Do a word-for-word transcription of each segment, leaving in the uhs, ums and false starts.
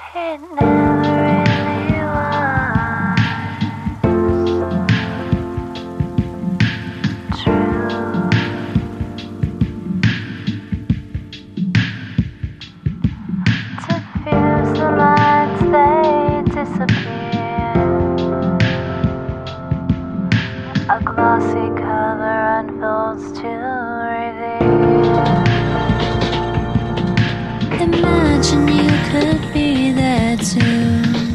It never really was true. To fuse the lines, they disappear. A glossy color unfolds to reveal. Imagine you could be there too.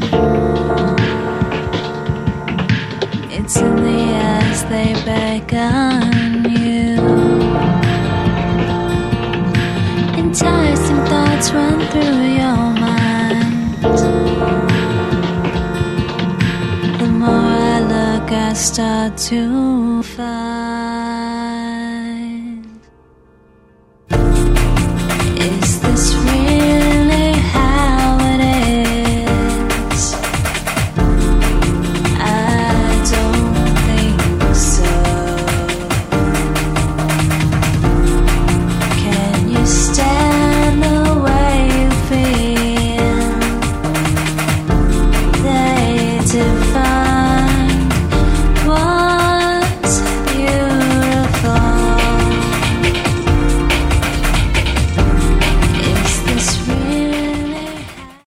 It's in the eyes they beckon you. Enticing thoughts run through your mind. The more I look, I start to find